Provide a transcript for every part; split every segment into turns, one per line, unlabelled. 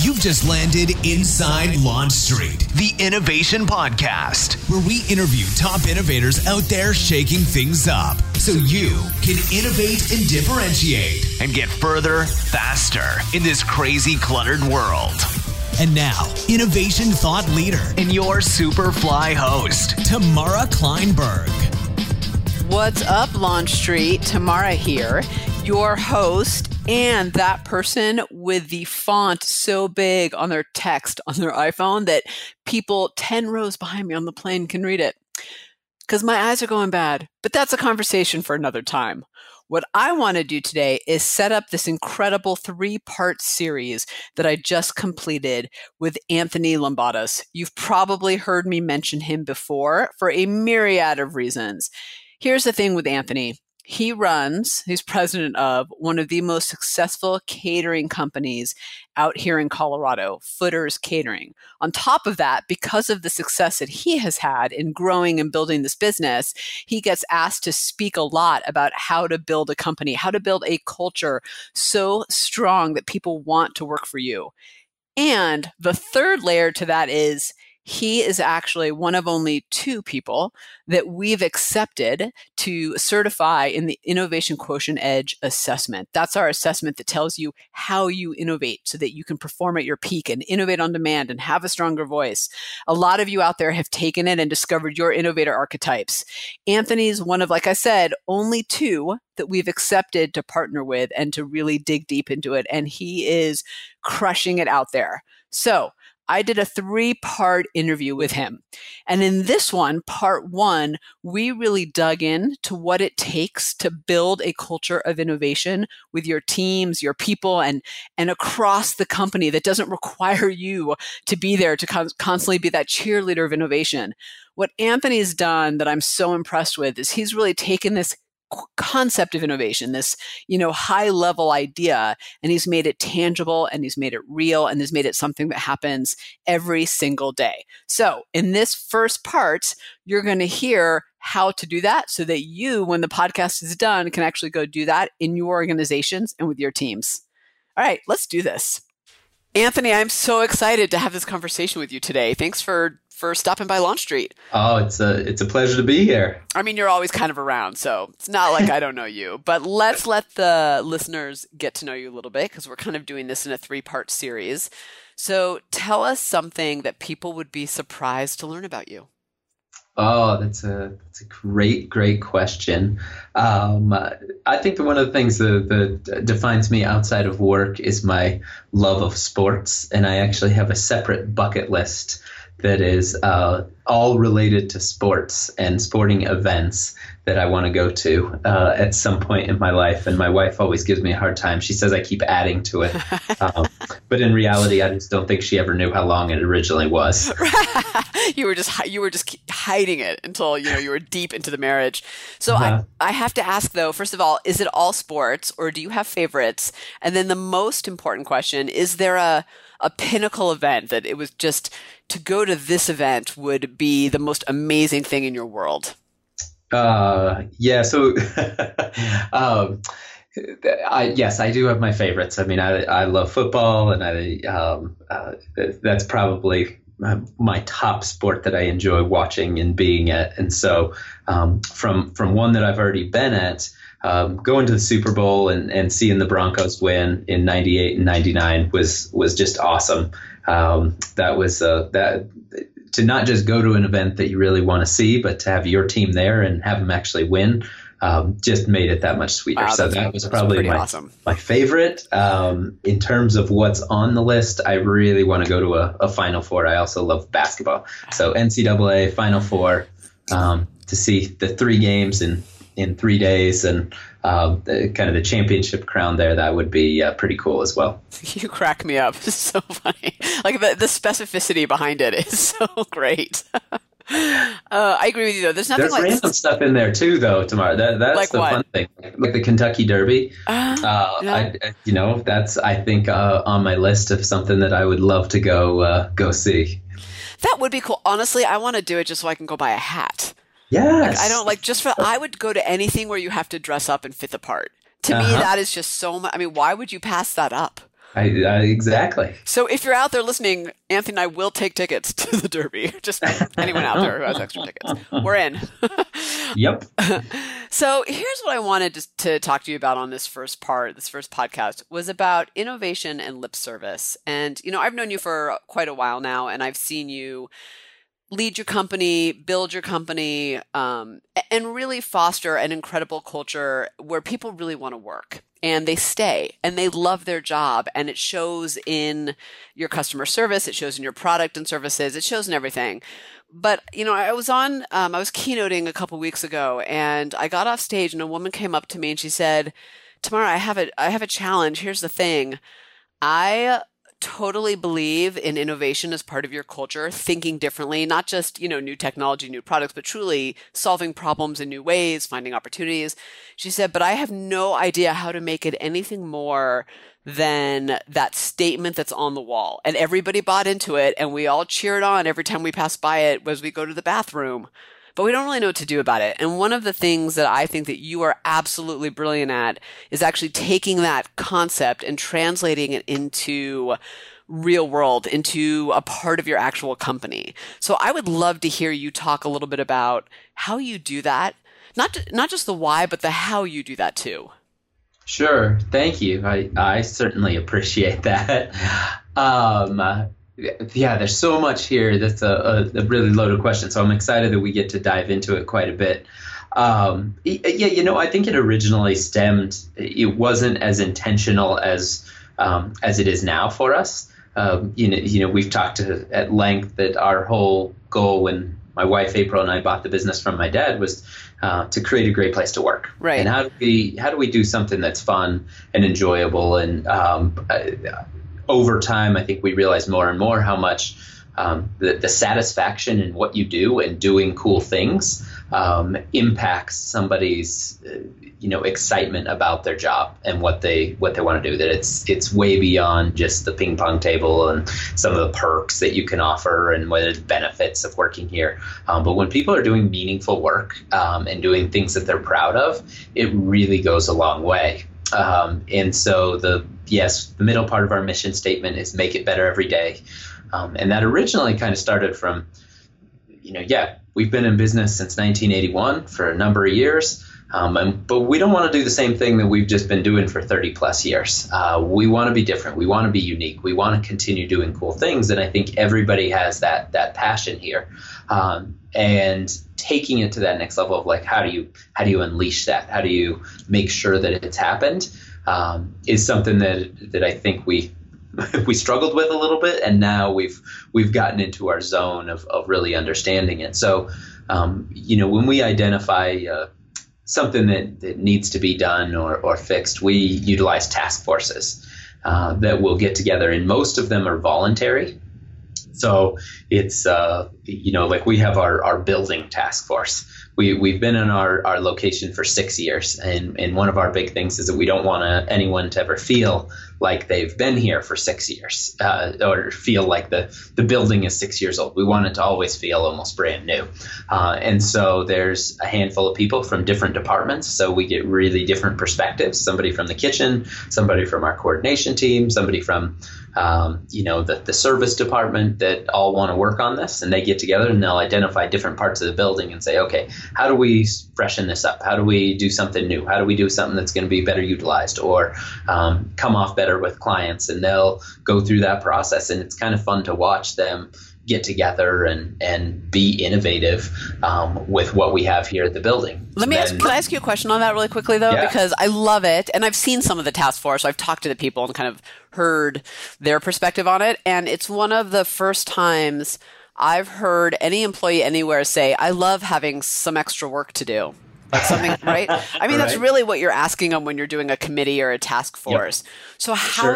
You've just landed inside Launch Street, the Innovation Podcast, where we interview top innovators out there shaking things up so you can innovate and differentiate and get further, faster in this crazy, cluttered world. And now, innovation thought leader and your Superfly host, Tamara Kleinberg.
What's up, Launch Street? Tamara here, your host, and that person with the font so big on their text on their iPhone that people 10 rows behind me on the plane can read it. Because my eyes are going bad, but that's a conversation for another time. What I want to do today is set up this incredible 3-part series that I just completed with Anthony Lambadas. You've probably heard me mention him before for a myriad of reasons. Here's the thing with Anthony. He's president of one of the most successful catering companies out here in Colorado, Footers Catering. On top of that, because of the success that he has had in growing and building this business, he gets asked to speak a lot about how to build a company, how to build a culture so strong that people want to work for you. And the third layer to that is he is actually one of only 2 people that we've accepted to certify in the Innovation Quotient Edge assessment. That's our assessment that tells you how you innovate so that you can perform at your peak and innovate on demand and have a stronger voice. A lot of you out there have taken it and discovered your innovator archetypes. Anthony's one of, like I said, only 2 that we've accepted to partner with and to really dig deep into it. And he is crushing it out there. So I did a 3-part interview with him. And in this one, part 1, we really dug in to what it takes to build a culture of innovation with your teams, your people, and across the company that doesn't require you to be there to constantly be that cheerleader of innovation. What Anthony's done that I'm so impressed with is he's really taken this concept of innovation, this, high level idea, and he's made it tangible and he's made it real and he's made it something that happens every single day. So in this first part, you're going to hear how to do that so that you, when the podcast is done, can actually go do that in your organizations and with your teams. All right, let's do this. Anthony, I'm so excited to have this conversation with you today. Thanks for stopping by Launch Street.
Oh, it's a pleasure to be here.
I mean, you're always kind of around, so it's not like I don't know you. But let's let the listeners get to know you a little bit because we're kind of doing this in a 3-part series. So tell us something that people would be surprised to learn about you.
Oh, that's a great question. I think that one of the things that defines me outside of work is my love of sports, and I actually have a separate bucket list that is all related to sports and sporting events that I want to go to at some point in my life. And my wife always gives me a hard time. She says I keep adding to it. But in reality, I just don't think she ever knew how long it originally was.
You were just hiding it until you were deep into the marriage. So I have to ask, though, first of all, is it all sports or do you have favorites? And then the most important question, is there a pinnacle event that it was just to go to this event would be the most amazing thing in your world?
Yeah. So, yes, I do have my favorites. I mean, I love football, and that's probably my top sport that I enjoy watching and being at. And so, from one that I've already been at, going to the Super Bowl and seeing the Broncos win in 98 and 99 was just awesome. That was that to not just go to an event that you really want to see, but to have your team there and have them actually win, just made it that much sweeter.
Wow,
so that was probably
awesome.
My favorite. In terms of what's on the list, I really want to go to a Final Four. I also love basketball. So NCAA Final Four, to see the 3 games in 3 days and kind of the championship crown there, that would be pretty cool as well.
You crack me up. It's so funny. Like the specificity behind it is so great. I agree with you, though. There's
random stuff in there too, though. Tamara, that's
like
the
what?
Fun thing. Like the Kentucky Derby.
Yeah.
That's I think on my list of something that I would love to go see.
That would be cool. Honestly, I want to do it just so I can go buy a hat.
Yes.
I don't I would go to anything where you have to dress up and fit the part. To me, that is just so much. I mean, why would you pass that up?
Exactly.
So if you're out there listening, Anthony and I will take tickets to the Derby. Just anyone out there who has extra tickets. We're in.
Yep.
So here's what I wanted to talk to you about on this first podcast was about innovation and lip service. And, I've known you for quite a while now, and I've seen you lead your company, build your company, and really foster an incredible culture where people really want to work and they stay and they love their job. And it shows in your customer service. It shows in your product and services. It shows in everything. But, I was keynoting a couple weeks ago and I got off stage and a woman came up to me and she said, Tamara, I have a challenge. Here's the thing. I totally believe in innovation as part of your culture, thinking differently, not just, new technology, new products, but truly solving problems in new ways, finding opportunities. She said, but I have no idea how to make it anything more than that statement that's on the wall. And everybody bought into it and we all cheered on every time we passed by it as we go to the bathroom. But we don't really know what to do about it. And one of the things that I think that you are absolutely brilliant at is actually taking that concept and translating it into real world, into a part of your actual company. So I would love to hear you talk a little bit about how you do that. Not just the why, but the how you do that too.
Sure. Thank you. I certainly appreciate that. There's so much here. That's a really loaded question. So I'm excited that we get to dive into it quite a bit. I think it originally stemmed, it wasn't as intentional as it is now for us. We've talked at length that our whole goal when my wife April and I bought the business from my dad was to create a great place to work.
Right.
And how do we do something that's fun and enjoyable? And over time, I think we realize more and more how much the satisfaction in what you do and doing cool things impacts somebody's excitement about their job and what they want to do. That it's way beyond just the ping pong table and some of the perks that you can offer and whether the benefits of working here. But when people are doing meaningful work and doing things that they're proud of, it really goes a long way. And so the middle part of our mission statement is make it better every day. And that originally kind of started from, we've been in business since 1981 for a number of years. But we don't want to do the same thing that we've just been doing for 30 plus years. We want to be different. We want to be unique. We want to continue doing cool things. And I think everybody has that passion here. And taking it to that next level of like, how do you unleash that? How do you make sure that it's happened? Is something that I think we struggled with a little bit, and now we've gotten into our zone of really understanding it. So, when we identify something that needs to be done or fixed, we utilize task forces that will get together, and most of them are voluntary. So it's, like we have our building task force. We've been in our location for 6 years. And one of our big things is that we don't want anyone to ever feel like they've been here for 6 years or feel like the building is 6 years old. We want it to always feel almost brand new. And so there's a handful of people from different departments. So we get really different perspectives, somebody from the kitchen, somebody from our coordination team, somebody from the service department that all want to work on this, and they get together and they'll identify different parts of the building and say, okay, how do we freshen this up? How do we do something new? How do we do something that's going to be better utilized or come off better with clients? And they'll go through that process, and it's kind of fun to watch them get together and be innovative with what we have here at the building.
Can I ask you a question on that really quickly, though?
Yeah.
Because I love it. And I've seen some of the task force. So I've talked to the people and kind of heard their perspective on it. And it's one of the first times I've heard any employee anywhere say, I love having some extra work to do. Like something, right? I mean, That's really what you're asking them when you're doing a committee or a task force. Yep. So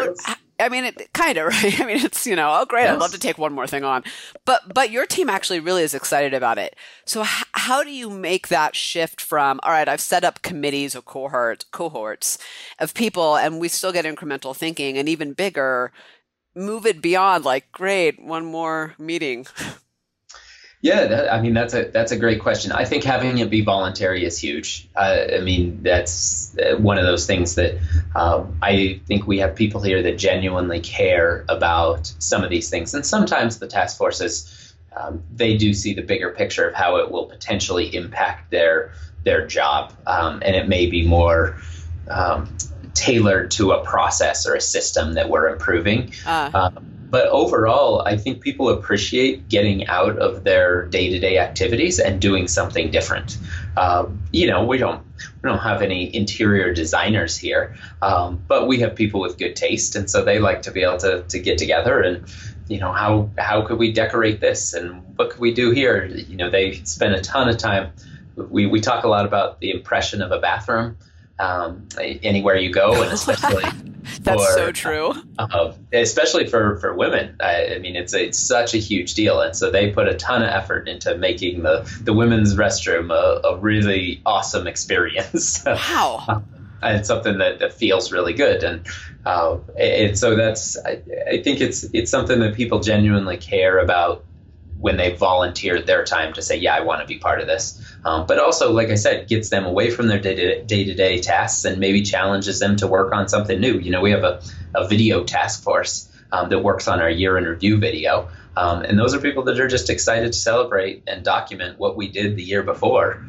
it kind of, right? I mean, it's, oh, great. Yes. I'd love to take one more thing on. But your team actually really is excited about it. So how do you make that shift from, all right, I've set up committees or cohorts of people, and we still get incremental thinking, and even bigger, move it beyond like, great, one more meeting.
Yeah, that's a great question. I think having it be voluntary is huge. That's one of those things that I think we have people here that genuinely care about some of these things, and sometimes the task forces they do see the bigger picture of how it will potentially impact their job, and it may be more tailored to a process or a system that we're improving. But overall, I think people appreciate getting out of their day-to-day activities and doing something different. We don't have any interior designers here, but we have people with good taste, and so they like to be able to get together and, how could we decorate this and what could we do here? They spend a ton of time. We talk a lot about the impression of a bathroom anywhere you go, and especially.
That's so true.
Especially for women. It's such a huge deal. And so they put a ton of effort into making the women's restroom a really awesome experience.
Wow.
And something that feels really good. And so I think it's something that people genuinely care about when they volunteer their time to say, yeah, I want to be part of this. But also, like I said, gets them away from their day-to-day tasks and maybe challenges them to work on something new. We have a video task force that works on our year in review video. And those are people that are just excited to celebrate and document what we did the year before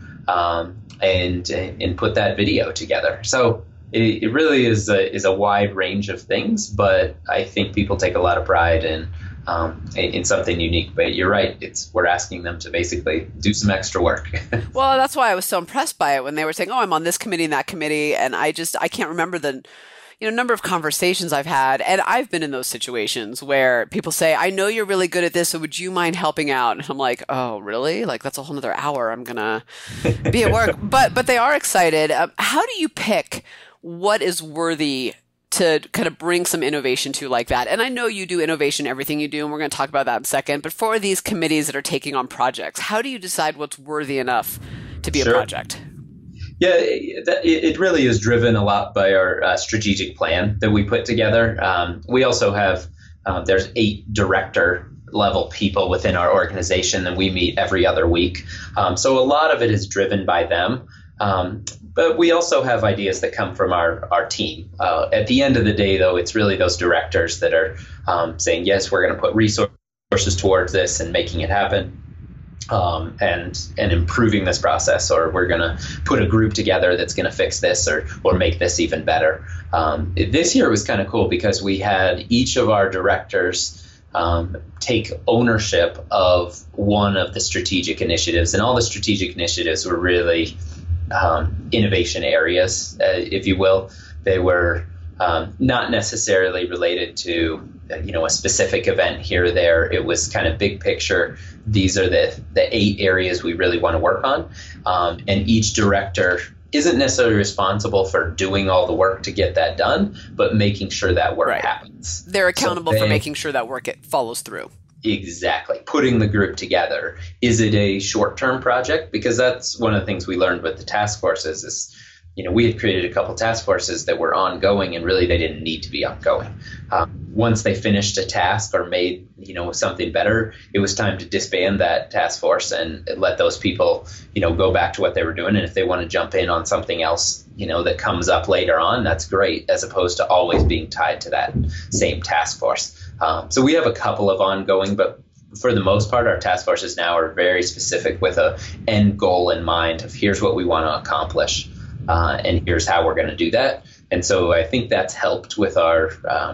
and put that video together. So it really is a wide range of things, but I think people take a lot of pride in something unique. But you're right, we're asking them to basically do some extra work.
Well, that's why I was so impressed by it when they were saying, I'm on this committee and that committee, and I can't remember the number of conversations I've had, and I've been in those situations where people say, I know you're really good at this, so would you mind helping out? And I'm like, oh, really? Like, that's a whole nother hour I'm gonna be at work. But they are excited. How do you pick what is worthy to kind of bring some innovation to like that? And I know you do innovation, everything you do, and we're going to talk about that in a second. But for these committees that are taking on projects, how do you decide what's worthy enough to be a project?
Yeah, it really is driven a lot by our strategic plan that we put together. We also have, there's 8 director level people within our organization, and we meet every other week. So a lot of it is driven by them. But we also have ideas that come from our team. At the end of the day, though, it's really those directors that are saying, yes, we're going to put resources towards this and making it happen and improving this process, or we're going to put a group together that's going to fix this or make this even better. This year was kind of cool because we had each of our directors take ownership of one of the strategic initiatives, and all the strategic initiatives were really innovation areas, if you will. They were not necessarily related to a specific event here or there. It was kind of big picture. These are the 8 areas we really want to work on, and each director isn't necessarily responsible for doing all the work to get that done, but making sure that work happens.
They're accountable for making sure that work follows through.
Exactly. Putting the group together. Is it a short-term project? Because that's one of the things we learned with the task forces is, we had created a couple task forces that were ongoing, and really they didn't need to be ongoing. Once they finished a task or made, something better, it was time to disband that task force and let those people, go back to what they were doing. And if they want to jump in on something else, that comes up later on, that's great, as opposed to always being tied to that same task force. So we have a couple of ongoing, but for the most part, our task forces now are very specific with a end goal in mind of here's what we want to accomplish, and here's how we're going to do that. And so I think that's helped with our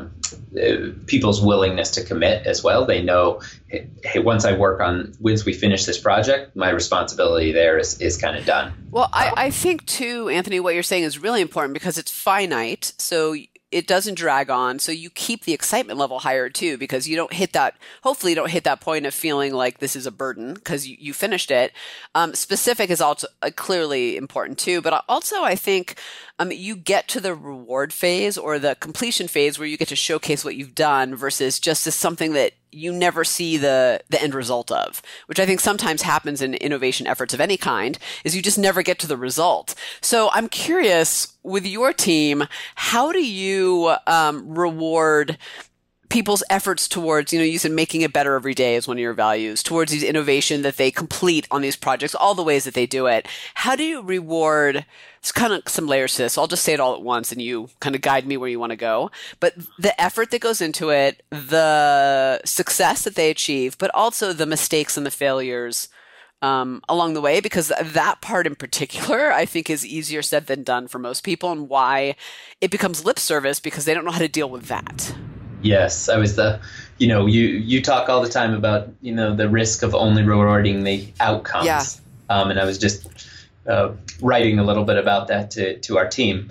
people's willingness to commit as well. They know, hey, once we finish this project, my responsibility there is kind of done.
Well, I think too, Anthony, what you're saying is really important because it's finite. So it doesn't drag on. So you keep the excitement level higher too, because hopefully you don't hit that point of feeling like this is a burden because you finished it. Specific is also clearly important too. But also I think you get to the reward phase or the completion phase where you get to showcase what you've done versus just as something that you never see the end result of, which I think sometimes happens in innovation efforts of any kind, is you just never get to the result. So I'm curious, with your team, how do you reward people's efforts towards, you said making it better every day is one of your values, towards these innovation that they complete on these projects, all the ways that they do it. How do you reward, it's kind of some layers to this, so I'll just say it all at once and you kind of guide me where you want to go. But the effort that goes into it, the success that they achieve, but also the mistakes and the failures along the way, because that part in particular, I think, is easier said than done for most people, and why it becomes lip service because they don't know how to deal with that.
Yes, I was you talk all the time about, the risk of only rewarding the outcomes.
Yeah.
And I was just writing a little bit about that to our team.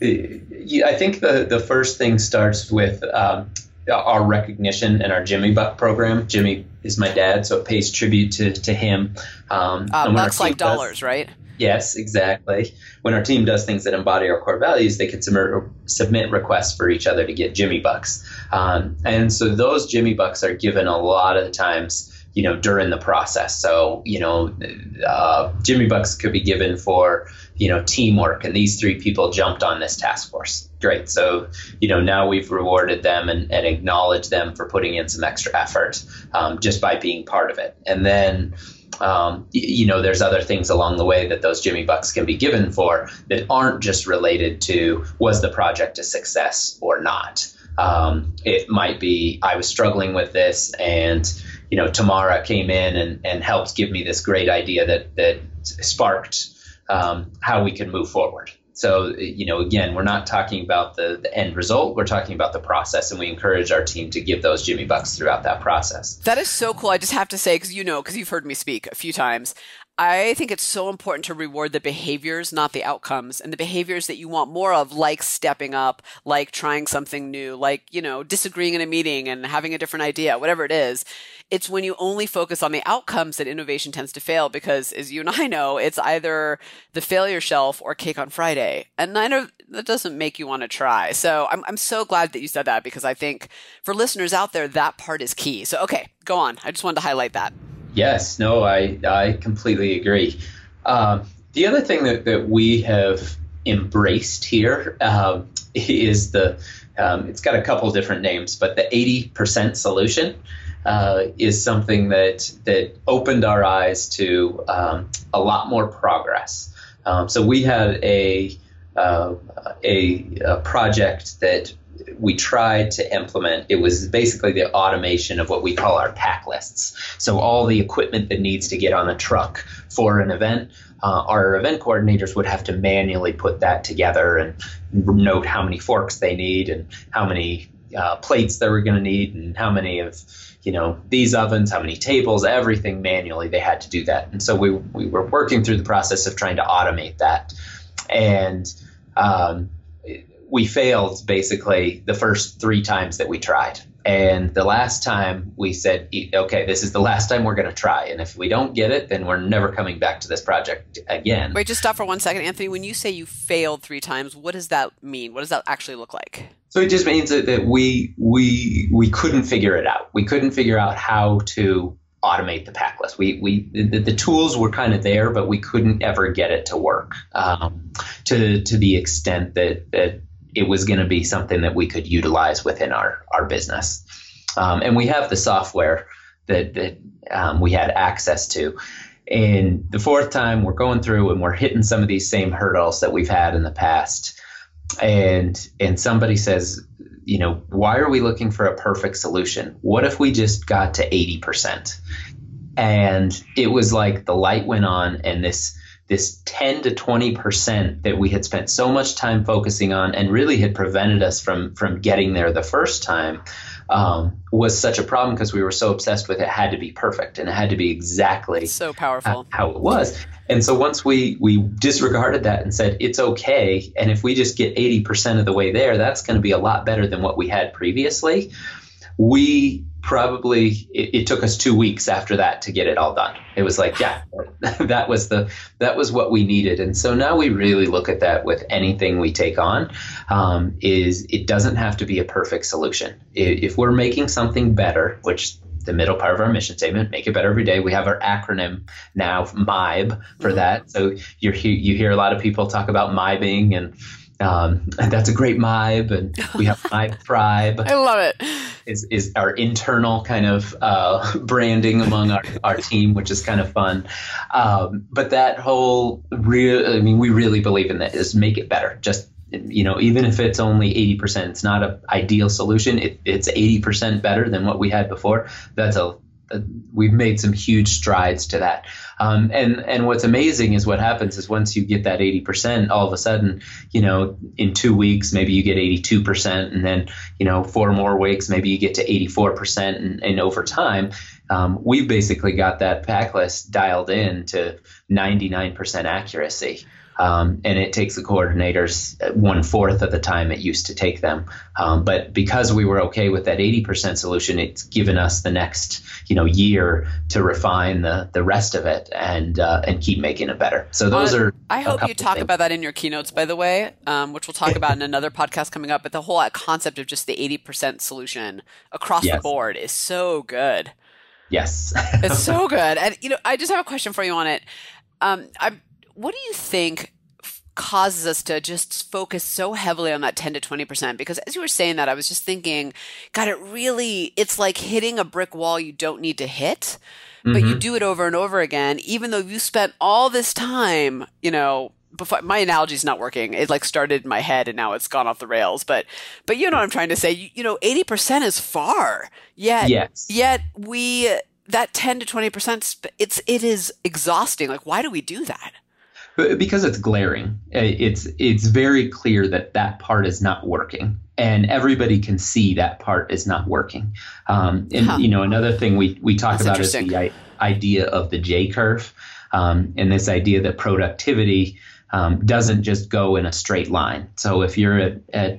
I think the first thing starts with our recognition and our Jimmy Buck program. Jimmy is my dad, so it pays tribute to him.
Bucks like dollars, right?
Yes, exactly. When our team does things that embody our core values, they can submit requests for each other to get Jimmy Bucks. And so those Jimmy Bucks are given a lot of the times, during the process. So, Jimmy Bucks could be given for, teamwork. And these 3 people jumped on this task force. Great. So, now we've rewarded them and acknowledged them for putting in some extra effort just by being part of it. And then, there's other things along the way that those Jimmy Bucks can be given for that aren't just related to, was the project a success or not? It might be, I was struggling with this and, Tamara came in and helped give me this great idea that sparked how we can move forward. So, again, we're not talking about the end result. We're talking about the process, and we encourage our team to give those Jimmy Bucks throughout that process.
That is so cool. I just have to say, because you've heard me speak a few times, I think it's so important to reward the behaviors, not the outcomes, and the behaviors that you want more of, like stepping up, like trying something new, like, disagreeing in a meeting and having a different idea, whatever it is. It's when you only focus on the outcomes that innovation tends to fail, because as you and I know, it's either the failure shelf or cake on Friday, and that doesn't make you want to try. So I'm so glad that you said that, because I think for listeners out there, that part is key. So, okay, go on. I just wanted to highlight that. Yes,
no, I completely agree. The other thing that we have embraced here is it's got a couple different names, but the 80% solution is something that opened our eyes to a lot more progress. So we had a project that we tried to implement. It was basically the automation of what we call our pack lists. So all the equipment that needs to get on a truck for an event, our event coordinators would have to manually put that together and note how many forks they need and how many plates they were going to need and how many of these ovens, how many tables, everything manually. They had to do that. And so we were working through the process of trying to automate that. And we failed basically the first 3 times that we tried. And the last time we said, okay, this is the last time we're going to try. And if we don't get it, then we're never coming back to this project again.
Wait, just stop for 1 second, Anthony. When you say you failed 3 times, what does that mean? What does that actually look like?
So it just means that we couldn't figure it out. We couldn't figure out how to automate the pack list. The tools were kind of there, but we couldn't ever get it to work to the extent that it was going to be something that we could utilize within our business. And we have the software that we had access to. And the 4th time we're going through and we're hitting some of these same hurdles that we've had in the past. And somebody says, why are we looking for a perfect solution? What if we just got to 80%? And it was like the light went on, and this 10 to 20% that we had spent so much time focusing on and really had prevented us from getting there the first time was such a problem, because we were so obsessed with it had to be perfect and it had to be exactly
so powerful
how it was. And so once we disregarded that and said, it's okay, and if we just get 80% of the way there, that's going to be a lot better than what we had previously. It took us 2 weeks after that to get it all done. It was like, yeah, that was what we needed. And so now we really look at that with anything we take on, is it doesn't have to be a perfect solution. If we're making something better, which the middle part of our mission statement, make it better every day. We have our acronym now, MIBE, for that. So you hear a lot of people talk about MIBing, and That's a great MIBE, and we have MIBE Tribe.
I love it.
Is our internal kind of branding among our team, which is kind of fun. But that whole we really believe in that, is make it better. Just, even if it's only 80%, it's not an ideal solution. It's 80% better than what we had before. We've made some huge strides to that. And what's amazing is what happens is once you get that 80%, all of a sudden, in 2 weeks, maybe you get 82%. And then, 4 more weeks, maybe you get to 84%. And over time, we've basically got that pack list dialed in to 99% accuracy. And it takes the coordinators 1/4 of the time it used to take them. But because we were okay with that 80% solution, it's given us the next, year to refine the rest of it and keep making it better. So those are.
I hope you talk about that in your keynotes, by the way, which we'll talk about in another podcast coming up. But the whole concept of just the 80% solution across the board is so good.
Yes,
it's so good. And I just have a question for you on it. What do you think causes us to just focus so heavily on that 10 to 20%? Because as you were saying that, I was just thinking, God, it's like hitting a brick wall you don't need to hit, but you do it over and over again, even though you spent all this time, before. My analogy is not working. It started in my head and now it's gone off the rails. But you know what I'm trying to say? 80% is far. Yet that 10 to 20%, it is exhausting. Why do we do that?
Because it's glaring. It's very clear that part is not working, and everybody can see that part is not working. Another thing we talk about is the idea of the J curve, and this idea that productivity doesn't just go in a straight line. So if you're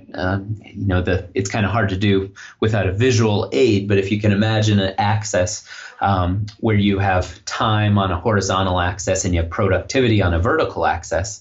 it's kind of hard to do without a visual aid, but if you can imagine an axis where you have time on a horizontal axis and you have productivity on a vertical axis,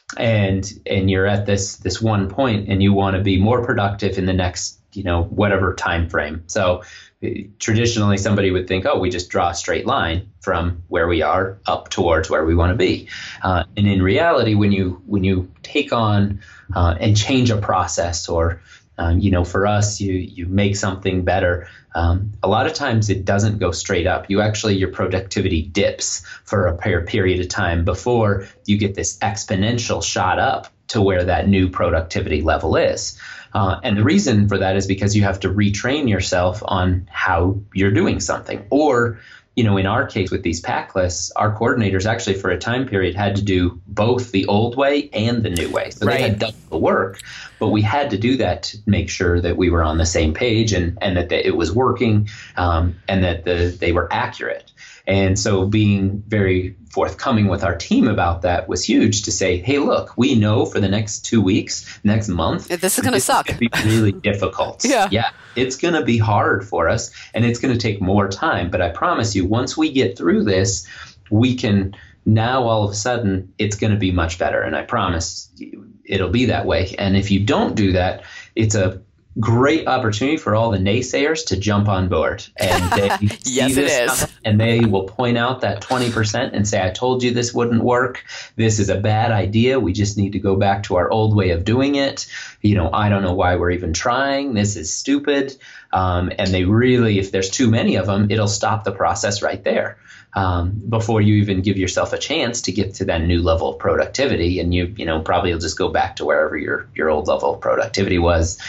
and you're at this one point and you want to be more productive in the next whatever time frame. So traditionally somebody would think, we just draw a straight line from where we are up towards where we want to be. And in reality, when you take on and change a process, or for us, you make something better, a lot of times it doesn't go straight up. Your productivity dips for a period of time before you get this exponential shot up to where that new productivity level is. And the reason for that is because you have to retrain yourself on how you're doing something. Or, in our case with these pack lists, our coordinators actually for a time period had to do both the old way and the new way. So they had done the work, but we had to do that to make sure that we were on the same page and that it was working, and that they were accurate. And so being very forthcoming with our team about that was huge, to say, hey, look, we know for the next 2 weeks, next month,
this is going to suck.
It's going to be really difficult. Yeah, it's going to be hard for us, and it's going to take more time. But I promise you, once we get through this, we can now all of a sudden it's going to be much better. And I promise you, it'll be that way. And if you don't do that, it's a great opportunity for all the naysayers to jump on board, and they
yes,
see this
it is.
And they will point out that 20% and say, I told you this wouldn't work. This is a bad idea. We just need to go back to our old way of doing it. I don't know why we're even trying. This is stupid. And they really, if there's too many of them, it'll stop the process right there. Before you even give yourself a chance to get to that new level of productivity, and you probably will just go back to wherever your old level of productivity was,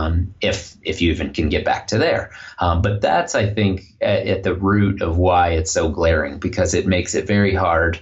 if you even can get back to there. But that's, I think, at the root of why it's so glaring, because it makes it very hard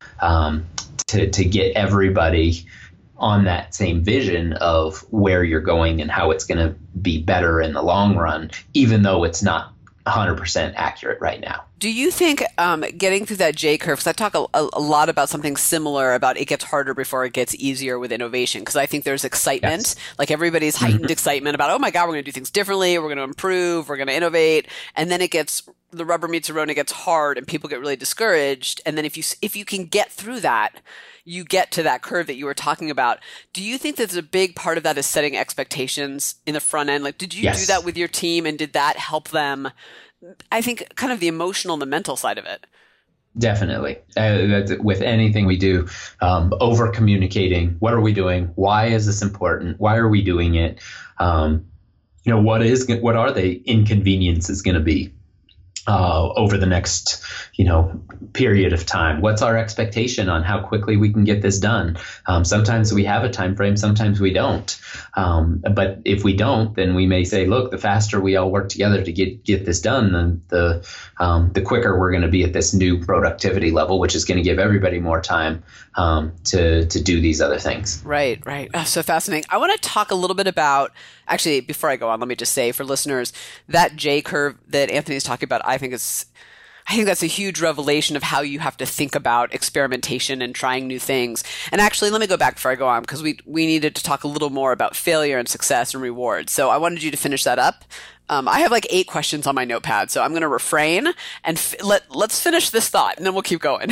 to get everybody on that same vision of where you're going and how it's going to be better in the long run, even though it's not 100% accurate right now.
Do you think getting through that J curve, because I talk a lot about something similar about it gets harder before it gets easier with innovation, because I think there's excitement, like everybody's heightened excitement about, oh my God, we're going to do things differently, we're going to improve, we're going to innovate, and then the rubber meets the road and it gets hard and people get really discouraged. And then if you can get through that, you get to that curve that you were talking about. Do you think that there's a big part of that is setting expectations in the front end? Like, did you do that with your team, and did that help them? I think kind of the emotional and the mental side of it.
Definitely. With anything we do, over communicating. What are we doing? Why is this important? Why are we doing it? What are the inconveniences going to be over the next, period of time? What's our expectation on how quickly we can get this done? Sometimes we have a time frame, sometimes we don't. But if we don't, then we may say, look, the faster we all work together to get this done, then the quicker we're going to be at this new productivity level, which is going to give everybody more time to do these other things.
Right. Oh, so fascinating. I want to talk a little bit about, actually, before I go on, let me just say for listeners, that J curve that Anthony's talking about, I think that's a huge revelation of how you have to think about experimentation and trying new things. And actually, let me go back before I go on, because we needed to talk a little more about failure and success and rewards. So I wanted you to finish that up. I have like 8 questions on my notepad, so I'm going to refrain and let's finish this thought, and then we'll keep going.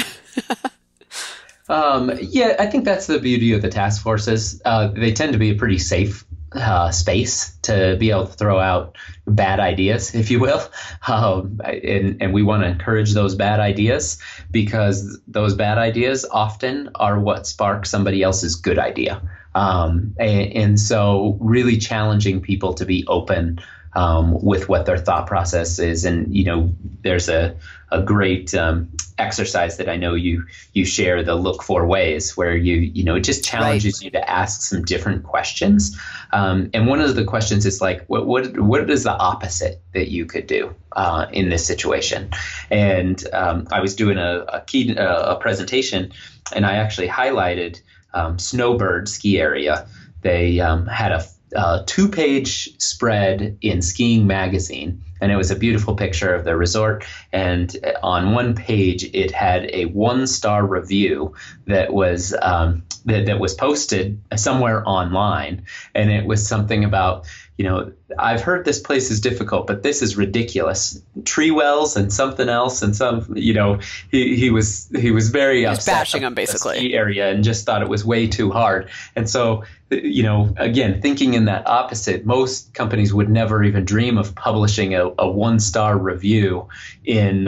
I think that's the beauty of the task forces. They tend to be a pretty safe space to be able to throw out bad ideas, if you will. And we want to encourage those bad ideas, because those bad ideas often are what spark somebody else's good idea. And so really challenging people to be open with what their thought process is. And, there's a great exercise that I know you share, the look for ways, where it just challenges you to ask some different questions. And one of the questions is like, what is the opposite that you could do in this situation? And I was doing a presentation, and I actually highlighted Snowbird ski area. They had a 2-page spread in Skiing Magazine, and it was a beautiful picture of the resort. And on one page, it had a 1-star review that was that was posted somewhere online, and it was something about, I've heard this place is difficult, but this is ridiculous. Tree wells and something else, and he was very upset.
Bashing him basically.
The ski area, and just thought it was way too hard. And so, again, thinking in that opposite, most companies would never even dream of publishing a 1-star review in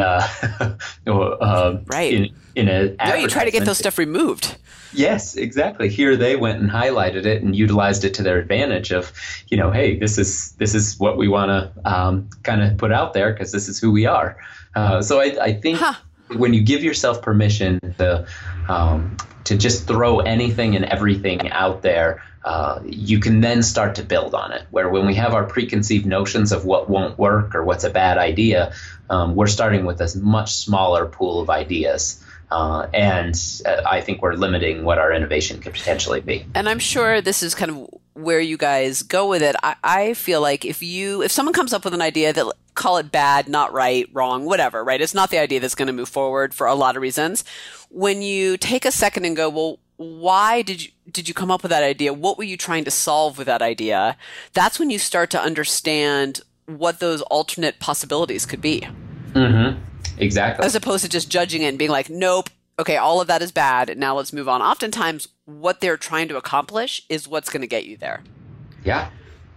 right.
in an
no, you try to get those stuff removed.
Yes, exactly. Here they went and highlighted it and utilized it to their advantage of, hey, this is what we want to kind of put out there, because this is who we are. So I think when you give yourself permission to just throw anything and everything out there, you can then start to build on it. Where when we have our preconceived notions of what won't work or what's a bad idea, we're starting with a much smaller pool of ideas. And I think we're limiting what our innovation could potentially be.
And I'm sure this is kind of where you guys go with it. I feel like if someone comes up with an idea that, call it bad, not right, wrong, whatever, right? It's not the idea that's going to move forward for a lot of reasons. When you take a second and go, well, why did you come up with that idea? What were you trying to solve with that idea? That's when you start to understand what those alternate possibilities could be.
Mm-hmm. Exactly.
As opposed to just judging it and being like, nope, okay, all of that is bad. Now let's move on. Oftentimes, what they're trying to accomplish is what's going to get you there.
Yeah.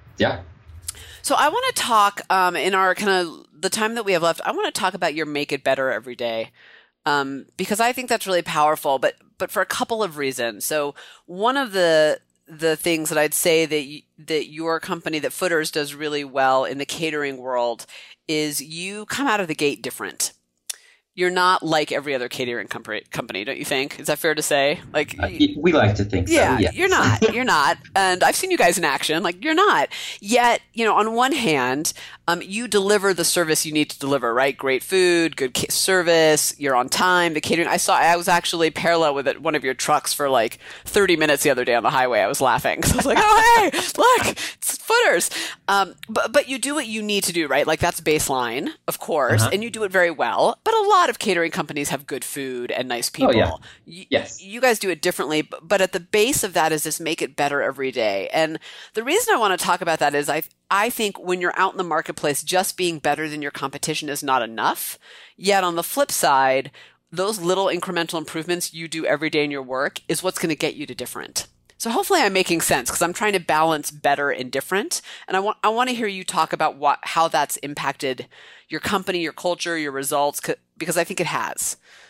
So I want to talk in our kind of the time that we have left. I want to talk about your Make It Better Every Day, because I think that's really powerful. But for a couple of reasons. So one of the things that I'd say that your company, that Footers, does really well in the catering world is you come out of the gate different. You're not like every other catering company, don't you think? Is that fair to say? Like
we like to think so.
Yeah, you're not. You're not. And I've seen you guys in action. Like, you're not. Yet, on one hand, you deliver the service you need to deliver, right? Great food, good service, you're on time. The catering, I was actually parallel with one of your trucks for like 30 minutes the other day on the highway. I was laughing. So I was like, oh, hey, look, it's Footers. But you do what you need to do, right? Like, that's baseline, of course, and you do it very well. But a lot of catering companies have good food and nice people.
Oh, yeah. Yes.
You guys do it differently, but at the base of that is this Make It Better Every Day. And the reason I want to talk about that is I think when you're out in the marketplace, just being better than your competition is not enough. Yet on the flip side, those little incremental improvements you do every day in your work is what's going to get you to different. So hopefully I'm making sense, because I'm trying to balance better and different. And I want to hear you talk about how that's impacted your company, your culture, your results, because I think it has.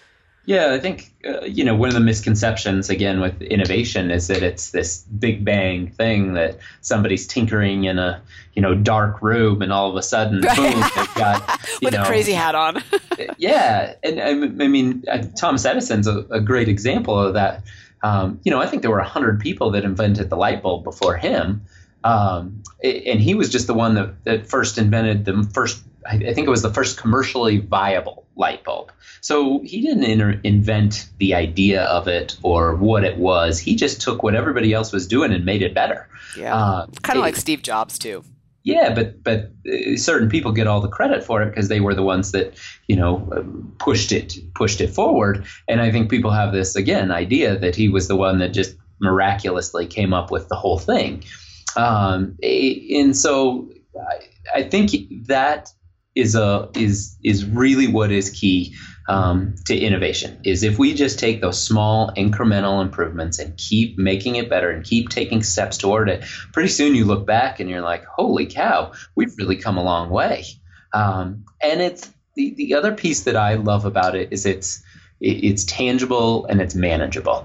Yeah, I think, one of the misconceptions, again, with innovation is that it's this big bang thing that somebody's tinkering in a, dark room and all of a sudden, boom, they've got,
with a crazy hat on.
Yeah. And I mean, Thomas Edison's a great example of that. I think there were 100 people that invented the light bulb before him. And he was just the one that first invented I think it was the first commercially viable light bulb. So he didn't invent the idea of it or what it was. He just took what everybody else was doing and made it better.
Yeah, kind of like Steve Jobs too.
Yeah, but certain people get all the credit for it because they were the ones that pushed it forward. And I think people have this idea that he was the one that just miraculously came up with the whole thing. And so I think that is really what is key to innovation, is if we just take those small incremental improvements and keep making it better and keep taking steps toward it, pretty soon you look back and you're like, holy cow, we've really come a long way. And it's the other piece that I love about it is it's tangible and it's manageable.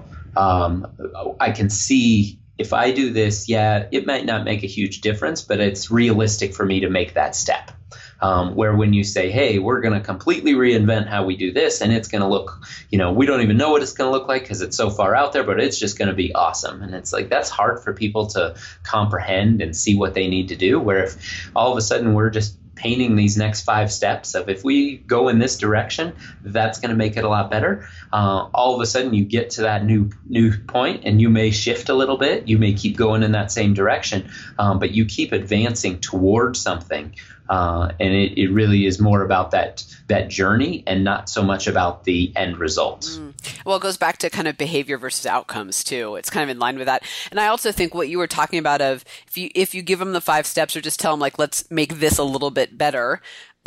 I can see if I do this, it might not make a huge difference, but it's realistic for me to make that step. Where when you say, hey, we're going to completely reinvent how we do this, and it's going to look, we don't even know what it's going to look like because it's so far out there, but it's just going to be awesome. And it's like, that's hard for people to comprehend and see what they need to do. Where if all of a sudden we're just painting these next 5 steps of if we go in this direction, that's going to make it a lot better. All of a sudden you get to that new point and you may shift a little bit. You may keep going in that same direction, but you keep advancing towards something. And it really is more about that journey and not so much about the end results.
Well, it goes back to kind of behavior versus outcomes too. It's kind of in line with that. And I also think what you were talking about of if you give them the 5 steps or just tell them like, let's make this a little bit better.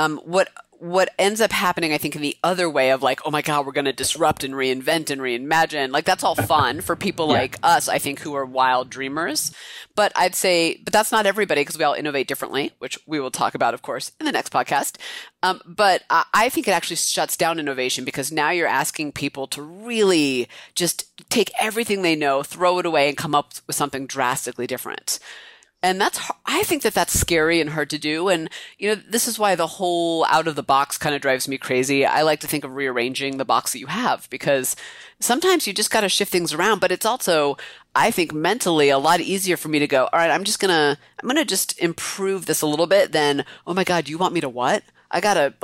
What ends up happening, I think, in the other way of like, oh my God, we're going to disrupt and reinvent and reimagine. Like that's all fun for people like us, I think, who are wild dreamers. But I'd say, but that's not everybody because we all innovate differently, which we will talk about, of course, in the next podcast. But I think it actually shuts down innovation because now you're asking people to really just take everything they know, throw it away, and come up with something drastically different. And I think that's scary and hard to do. And, this is why the whole out of the box kind of drives me crazy. I like to think of rearranging the box that you have because sometimes you just got to shift things around. But it's also, I think, mentally a lot easier for me to go, all right, I'm going to just improve this a little bit than, oh my God, you want me to what? I got to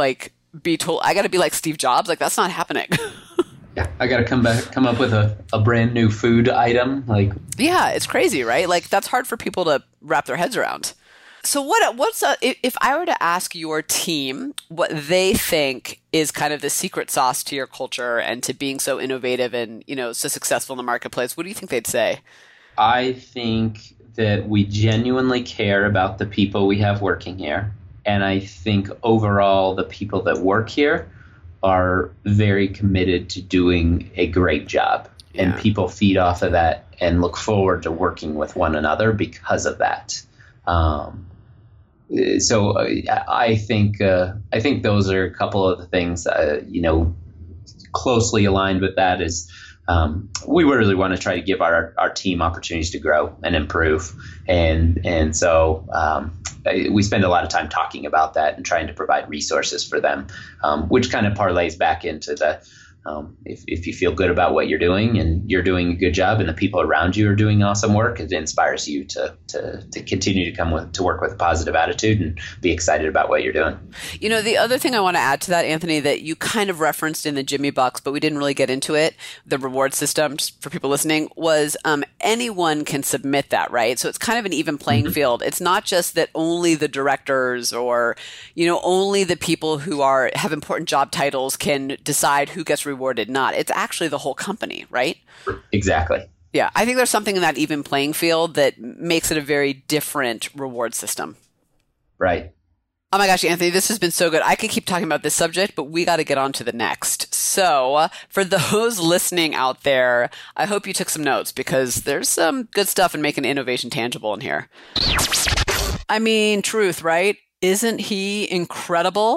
be like Steve Jobs. Like that's not happening.
Yeah, I got to come up with a brand new food item.
Yeah, it's crazy, right? Like that's hard for people to wrap their heads around. So if I were to ask your team what they think is kind of the secret sauce to your culture and to being so innovative and, so successful in the marketplace, what do you think they'd say?
I think that we genuinely care about the people we have working here. And I think overall the people that work here are very committed to doing a great job. Yeah. And people feed off of that and look forward to working with one another because of that. So I think those are a couple of the things, closely aligned with that is we really want to try to give our team opportunities to grow and improve. And so we spend a lot of time talking about that and trying to provide resources for them, which kind of parlays back into the if you feel good about what you're doing and you're doing a good job and the people around you are doing awesome work, it inspires you to continue to work with a positive attitude and be excited about what you're doing.
The other thing I want to add to that, Anthony, that you kind of referenced in the Jimmy Bucks, but we didn't really get into it, the reward system, just for people listening, was anyone can submit that, right? So it's kind of an even playing field. It's not just that only the directors or, only the people who have important job titles can decide who gets rewarded, not. It's actually the whole company, right?
Exactly.
Yeah, I think there's something in that even playing field that makes it a very different reward system.
Right.
Oh my gosh, Anthony, this has been so good. I could keep talking about this subject, but we got to get on to the next. So for those listening out there, I hope you took some notes because there's some good stuff in making innovation tangible in here. I mean, truth, right? Isn't he incredible?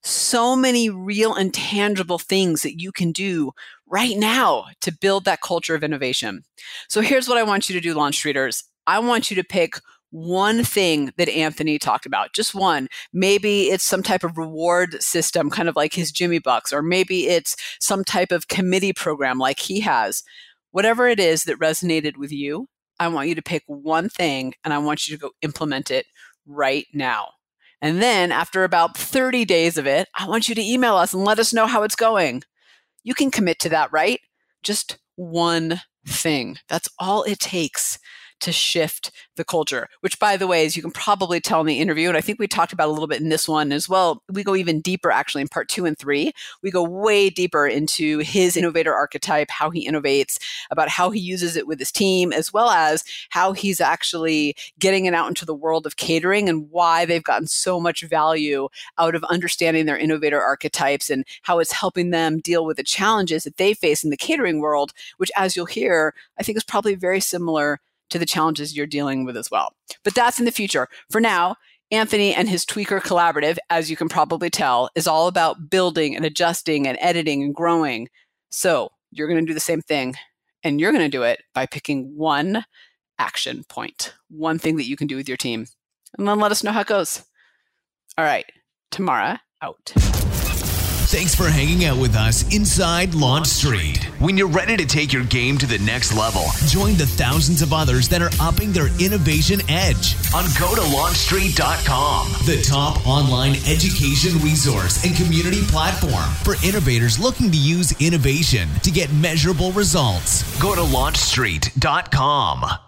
so many real and tangible things that you can do right now to build that culture of innovation. So here's what I want you to do, Launch Streeters. I want you to pick one thing that Anthony talked about, just one. Maybe it's some type of reward system, kind of like his Jimmy Bucks, or maybe it's some type of committee program like he has. Whatever it is that resonated with you, I want you to pick one thing and I want you to go implement it right now. And then after about 30 days of it, I want you to email us and let us know how it's going. You can commit to that, right? Just one thing. That's all it takes to shift the culture, which, by the way, as you can probably tell in the interview, and I think we talked about a little bit in this one as well, we go even deeper actually in part 2 and 3. We go way deeper into his innovator archetype, how he innovates, about how he uses it with his team, as well as how he's actually getting it out into the world of catering and why they've gotten so much value out of understanding their innovator archetypes and how it's helping them deal with the challenges that they face in the catering world, which, as you'll hear, I think is probably very similar to the challenges you're dealing with as well. But that's in the future. For now, Anthony and his Tweaker Collaborative, as you can probably tell, is all about building and adjusting and editing and growing. So you're going to do the same thing, and you're going to do it by picking one action point, one thing that you can do with your team, and then let us know how it goes. All right, Tamara out.
Thanks for hanging out with us inside Launch Street. When you're ready to take your game to the next level, join the thousands of others that are upping their innovation edge on GoToLaunchStreet.com, the top online education resource and community platform for innovators looking to use innovation to get measurable results. GoToLaunchStreet.com.